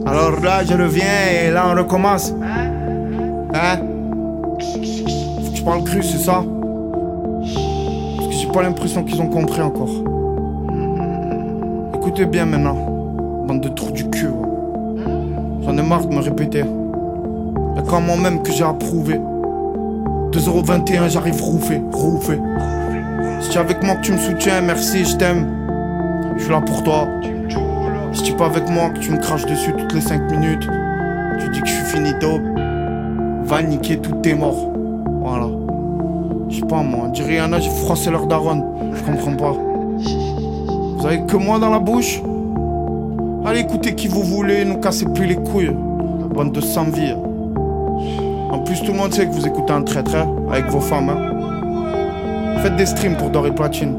Alors là, je reviens et là, on recommence. Hein? Faut que je parle cru, c'est ça? Parce que j'ai pas l'impression qu'ils ont compris encore. Écoutez bien maintenant, bande de trous du cul. Ouais. J'en ai marre de me répéter. Y'a qu'à moi-même que j'ai approuvé. 2,21€, j'arrive roufé. Si tu es avec moi que tu me soutiens, merci, je t'aime. Je suis là pour toi. Si tu es pas avec moi, que tu me craches dessus toutes les 5 minutes, tu dis que je suis finito, va niquer tous tes morts. Voilà. Je sais pas moi, on dirait y'en a, j'ai froissé leur daronne. Je comprends pas. Vous avez que moi dans la bouche? Allez écoutez qui vous voulez, nous cassez plus les couilles. Bande de sans-vie. En plus tout le monde sait que vous écoutez un traître avec vos femmes. Hein. Faites des streams pour Doré Platine.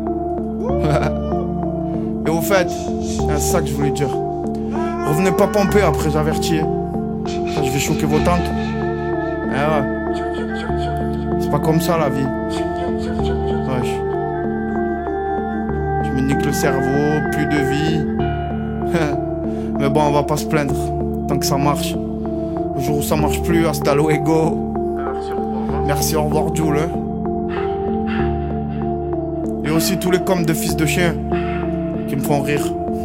Et au fait, c'est ça que je voulais dire. Revenez pas pomper après, j'avertis. Ça, je vais choquer vos tantes. Eh ouais. C'est pas comme ça la vie. Wesh. Je me nique le cerveau, plus de vie. Mais bon, on va pas se plaindre. Tant que ça marche. Le jour où ça marche plus, hasta luego. Merci, au revoir, Jules. Et aussi tous les coms de fils de chien qui me font rire.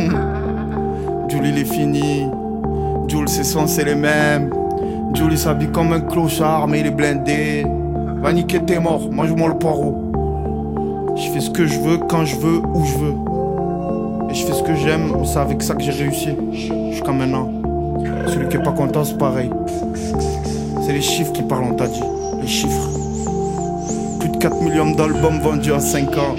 Jules il est fini. Jules ses sons c'est les mêmes. Jules il s'habille comme un clochard mais il est blindé. Va niquer tes morts, mange-moi le poireau. Je fais ce que je veux, quand je veux, où je veux. Et je fais ce que j'aime, c'est avec ça que j'ai réussi. Jusqu'à maintenant. Celui qui est pas content c'est pareil. C'est les chiffres qui parlent, on t'a dit. Les chiffres. Plus de 4 millions d'albums vendus en 5 ans.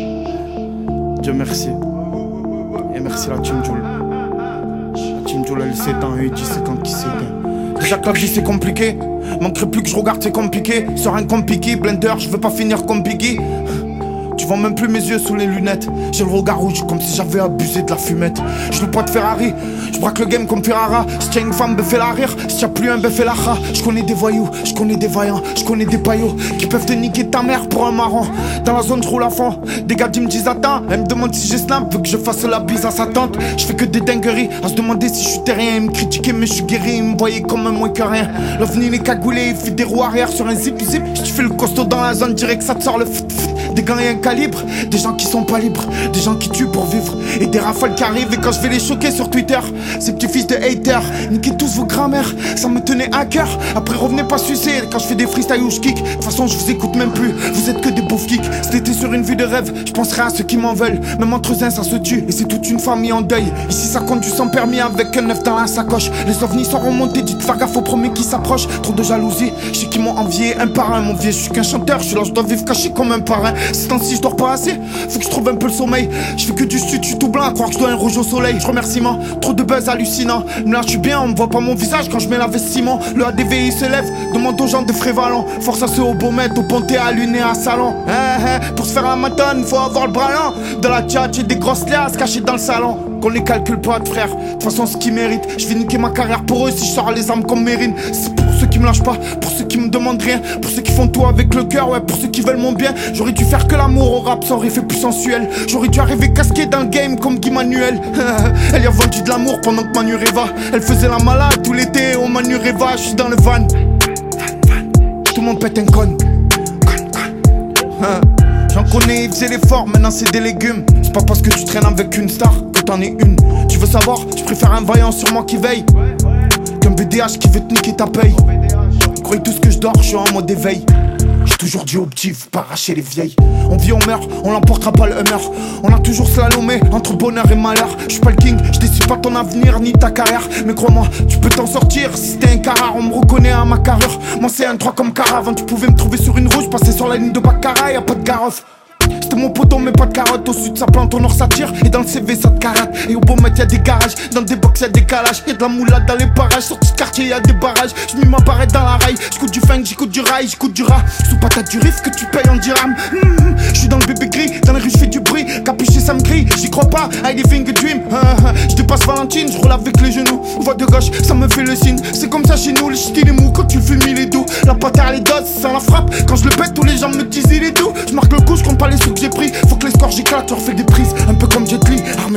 Dieu merci. Et merci la Team Jules. La Team Jules elle s'éteint, eux ils disent c'est quand qui s'éteint. Déjà que la vie c'est compliqué. Manquerait plus que je regarde c'est compliqué. Sur un compliqué, Blender, je veux pas finir comme Biggie. Tu vois même plus mes yeux sous les lunettes. J'ai le regard rouge comme si j'avais abusé de la fumette. Je loue pas de Ferrari, je braque le game comme Ferrara. Si t'as une femme, fais la rire. Si t'as plus un, fais la ra. Je connais des voyous, je connais des vaillants, je connais des paillots qui peuvent te niquer ta mère pour un marrant. Dans la zone, je roule à fond. Des gars, ils me disent attends. Elle me demande si j'ai snap, veut que je fasse la bise à sa tante. Je fais que des dingueries, à se demander si je suis terrien. Ils me critiquaient, mais je suis guéri. Ils me voyaient comme un moins que rien. L'ovni il est cagoulé, il fait des roues arrière sur un zip. Si tu fais le costaud dans la zone, direct ça te sort le f. Des gants et un calibre, des gens qui sont pas libres, des gens qui tuent pour vivre, et des rafales qui arrivent. Et quand je vais les choquer sur Twitter, ces petits fils de haters, niquez tous vos grands-mères, ça me tenait à cœur. Après revenez pas sucer quand je fais des freestyles ou je kick. De toute façon je vous écoute même plus, vous êtes que des beaufs kicks. C'était sur une vie de rêve, je penserai à ceux qui m'en veulent. Même entre uns ça se tue, et c'est toute une famille en deuil. Ici ça conduit sans permis avec un 9 dans la sacoche. Les ovnis sont remontés, dites faire gaffe aux premiers qui s'approchent. Trop de jalousie, je sais qu'ils m'ont envié un par un. Mon vieux, je suis qu'un chanteur, je suis là, je dois vivre caché comme un parrain. Ces temps-ci je dors pas assez, faut que je trouve un peu le sommeil. Je fais que du stutu tout blanc à croire que je dois un rouge au soleil. Je remerciement, trop de buzz hallucinant. Mais là je suis bien, on me voit pas mon visage quand je mets la veste ciment. Le ADV il se lève, demande aux gens de Frévalent. Force à ceux au Beaumet, au Ponté, à Luné, à Salon. Pour se faire la matone, faut avoir le bras lent. Dans la tchatch et des grosses liasses cachées dans le salon. Qu'on les calcule pas de frère, de toute façon ce qu'ils méritent. Je vais niquer ma carrière pour eux si je sors les armes comme Mérine. C'est pour ceux qui me lâchent pas, pour ceux qui me demandent rien, pour ceux qui font tout avec le cœur, ouais, pour ceux qui veulent mon bien. J'aurais dû faire que l'amour au rap, ça aurait fait plus sensuel. J'aurais dû arriver casqué dans le game comme Guy Manuel. Elle y a vendu de l'amour pendant que Manu Reva. Elle faisait la malade tout l'été au Manu Reva. Je suis dans le van, tout le monde pète un con. J'en connais, ils faisaient l'effort, maintenant c'est des légumes. C'est pas parce que tu traînes avec une star que t'en es une. Tu veux savoir, tu préfères un vaillant sur moi qui veille qu'un BDH qui veut te niquer ta paye. Croyez tous que je dors, je suis en mode éveil. J'ai toujours dit au petit, faut pas arracher les vieilles. On vit, on meurt, on l'emportera pas le Hummer. On a toujours slalomé entre bonheur et malheur. Je suis pas le king, je décide pas ton avenir ni ta carrière. Mais crois-moi, tu peux t'en sortir si t'es un carrare. On me reconnaît à ma carrure. Moi c'est un 3 comme Cara. Avant tu pouvais me trouver sur une rouge, passer sur la ligne de Baccarat, y'a pas de garof. C'était mon poteau mais pas de carotte. Au sud ça plante, au nord ça tire. Et dans le CV ça te carate. Et au Beaumet y'a des garages, dans des box y'a des calages. Y'a de la moulade dans les parages, sortie de quartier y'a des barrages. J'm'y m'apparais dans la rail, j'coute du funk, j'écoute du rail, j'écoute du rat. Sous patate du riff que tu payes en dirham. J'suis dans le bébé gris, dans les rues j'fais du bruit. Capuché ça me grille, j'y crois pas, I living a dream. J'dépasse Valentine, j'roule avec les genoux. Voix de gauche, ça me fait le signe. C'est comme ça chez nous, le shit il est mou. Quand tu le fumes il est doux. La patate les doses, ça la frappe. Quand je le pète, tous les gens me disent il est doux. J'marque le coup, j'compte pas les sous que j'ai pris. Faut que les scores j'éclate, je refais des prises. Un peu comme Jet Li, armé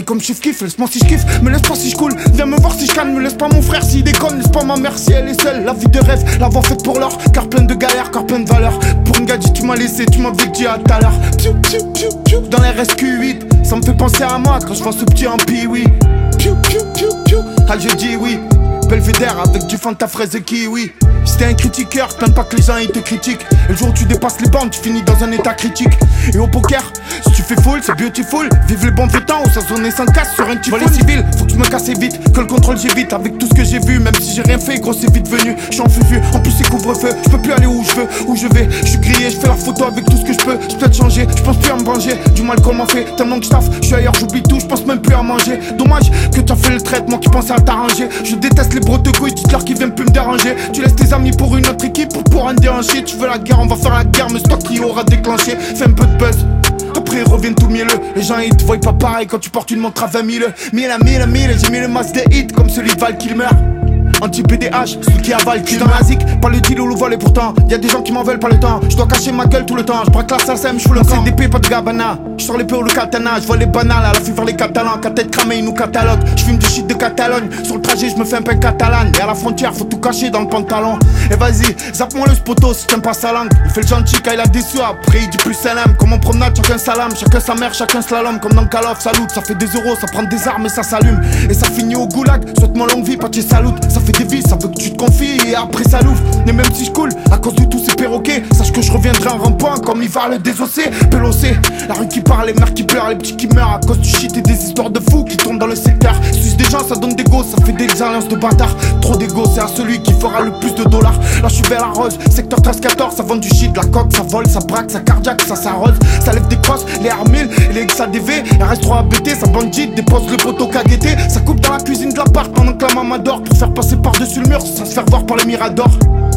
comme je kiffe, laisse-moi si je kiffe, me laisse pas si je coule. Viens me voir si je canne, me laisse pas mon frère s'il déconne, laisse pas ma mère si elle est seule. La vie de rêve, la voie faite pour l'or, car pleine de galères, car pleine de valeurs. Pour une gadget tu m'as laissé, tu m'avais dit à tout à l'heure. Piou piou piou piou, dans les RSQ8, ça me fait penser à moi quand je vois ce petit en piwi. Piou piou piou piou, ah je dis oui. Belvédère avec du Fanta fraise et kiwi. Si t'es un critiqueur, t'aimes pas que les gens ils te critiquent. Et le jour où tu dépasses les bornes, tu finis dans un état critique. Et au poker, si tu fais full, c'est beautiful. Vive les bons vieux temps où ça sonnait sans casse sur un typhon. Les civils, faut que je me casse vite, que le contrôle j'évite. Avec tout ce que j'ai vu, même si j'ai rien fait, gros c'est vite venu. J'suis en fufu, en plus c'est couvre-feu. Je peux plus aller où je veux, où je vais. Je suis grillé, je fais la photo avec tout ce que je peux. Je peux te changer, je pense plus à me venger. Du mal qu'on m'a fait, tellement que je taffe. Je suis ailleurs, j'oublie tout, je pense même plus à manger. Dommage que tu as fait le traitement qui pensait à t'arranger. Je déteste les bros de couilles, dites-leur qu'ils viennent plus me déranger. Tu laisses tes amis pour une autre équipe pour un déhanché. Tu veux la guerre, on va faire la guerre, mais c'est toi qui aura déclenché. Fais un peu de buzz, après ils reviennent tout mielleux. Les gens ils te voient pas pareil quand tu portes une montre à 20 000. Mille, j'ai mis le masque des hits comme celui de Val Kilmer. Anti-PDH, celui qui avale, qui dans la zik, pas le deal ou le vol et pourtant y'a des gens qui m'en veulent pas le temps. Je dois cacher ma gueule tout le temps, je braque la SACEM, je fous le camp. CDP, pas de gabana, je sors l'épée ou le katana. Je vois les bananes à la fuite vers les catalans. Qu'à tête cramée, ils nous cataloguent. Je fume du shit de Catalogne, sur le trajet je me fais un peu catalane. Et à la frontière, faut tout cacher dans le pantalon. Et vas-y, zappe-moi le spoto si t'aimes pas sa langue. Il fait le gentil quand il a déçu, après il dit plus salam. Comme en promenade, chacun salam, chacun sa mère, chacun slalom. Comme dans Call of, salut, ça fait des euros, ça prend des armes et ça s'allume. Et ça finit au goulag, souhaite-moi longue vie, pas de salut. Ça fait des vies, ça veut que tu te confies et après ça l'ouvre. Mais même si je coule, à cause de tous ces perroquets, sache que je reviendrai en rampant comme l'hiver le désossé. Pelossé, la rue qui parle, les mères qui pleurent, les petits qui meurent à cause du shit et des histoires de fous qui tournent dans le secteur. Suce des gens, ça donne des gosses, ça fait des alliances de bâtards. Trop d'égo, c'est à celui qui fera le plus de dollars. Là je suis vers la rose, secteur 13-14, ça vend du shit, la coque, ça vole, ça braque, ça cardiaque, ça s'arrose. Ça lève des crosses, les R1000 et les XADV. RS3 ABT, ça bandit, dépose le poteau KGT. Ça coupe dans la cuisine de l'appart pendant que la maman dort. Pour faire passer par-dessus le mur, sans se faire voir par les miradors.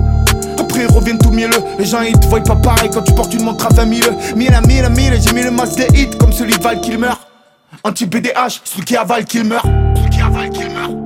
Après ils reviennent tout mielleux. Les gens ils te voient pas pareil quand tu portes une montre à 20 000. Mille, j'ai mis le masque des hits comme celui de Val Kilmer. Anti-BDH, celui qui avale qu'il meurt. Celui qui avale qu'il meurt.